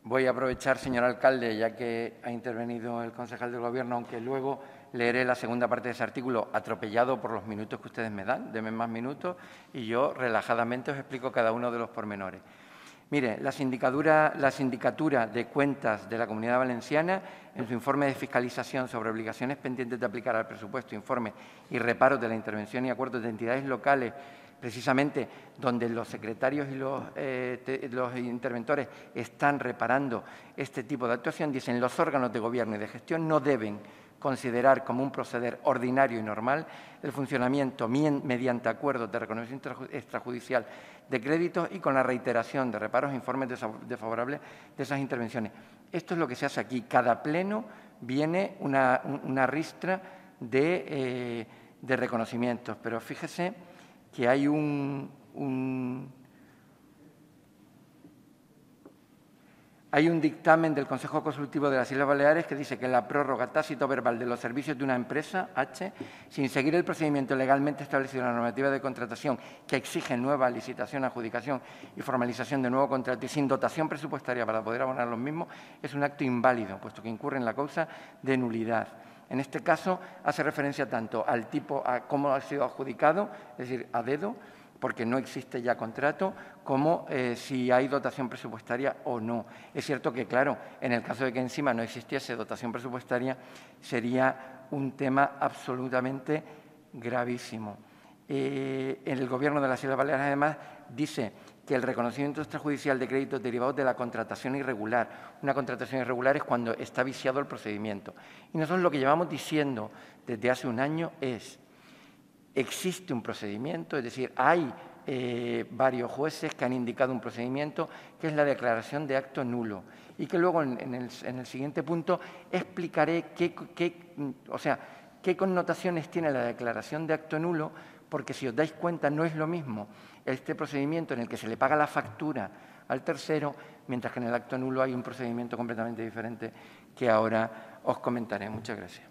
Voy a aprovechar, señor alcalde, ya que ha intervenido el concejal del Gobierno, aunque luego leeré la segunda parte de ese artículo, atropellado por los minutos que ustedes me dan. Denme más minutos y yo relajadamente os explico cada uno de los pormenores. Mire, la Sindicatura de Cuentas de la Comunidad Valenciana, en su informe de fiscalización sobre obligaciones pendientes de aplicar al presupuesto, informes y reparos de la intervención y acuerdos de entidades locales, precisamente donde los secretarios y los interventores están reparando este tipo de actuación, dicen: los órganos de gobierno y de gestión no deben considerar como un proceder ordinario y normal el funcionamiento mediante acuerdos de reconocimiento extrajudicial de créditos y con la reiteración de reparos e informes desfavorables de esas intervenciones. Esto es lo que se hace aquí. Cada pleno viene una ristra de reconocimientos, pero fíjese que hay un dictamen del Consejo Consultivo de las Islas Baleares que dice que la prórroga tácito verbal de los servicios de una empresa, H, sin seguir el procedimiento legalmente establecido en la normativa de contratación que exige nueva licitación, adjudicación y formalización de nuevo contrato y sin dotación presupuestaria para poder abonar los mismos, es un acto inválido, puesto que incurre en la causa de nulidad. En este caso, hace referencia tanto al tipo, a cómo ha sido adjudicado, es decir, a dedo, porque no existe ya contrato, como si hay dotación presupuestaria o no. Es cierto que, claro, en el caso de que encima no existiese dotación presupuestaria, sería un tema absolutamente gravísimo. El Gobierno de las Islas Baleares, además, dice que el reconocimiento extrajudicial de créditos derivados de la contratación irregular. Una contratación irregular es cuando está viciado el procedimiento. Y nosotros lo que llevamos diciendo desde hace un año es: existe un procedimiento, es decir, hay varios jueces que han indicado un procedimiento que es la declaración de acto nulo y que luego en el siguiente punto explicaré qué connotaciones tiene la declaración de acto nulo, porque si os dais cuenta no es lo mismo este procedimiento en el que se le paga la factura al tercero, mientras que en el acto nulo hay un procedimiento completamente diferente que ahora os comentaré. Muchas gracias.